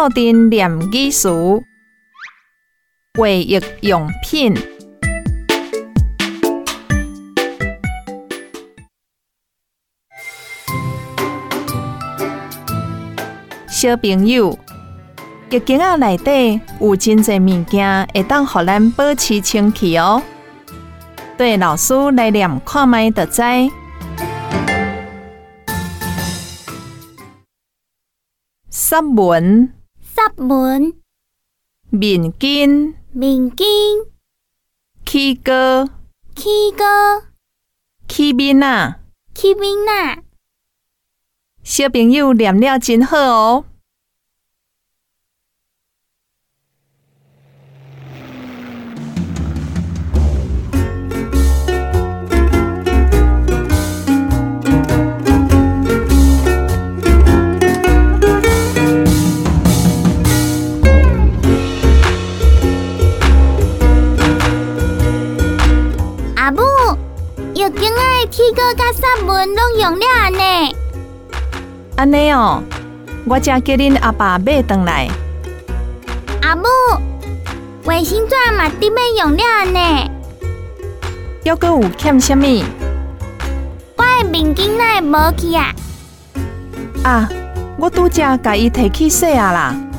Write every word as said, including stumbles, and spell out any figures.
斗阵念语词，卫浴用品。小朋友，浴巾仔内底有真侪物件会当互咱保持清气哦。对老师来念看卖就知。湿蚊、 湿蚊、 面巾、 面巾、 起膏、 起膏、 起面仔。 起面仔。 小朋友念了真好哦。 阿母，浴巾仔的起膏甲湿蚊拢用了安尼。 安尼哦，我才叫恁阿爸买回来。 阿母，卫生纸嘛得要用了安尼。 还阁有欠什么？ 我的面巾哪会无去啊？ 啊，我拄则甲伊摕去洗啊啦。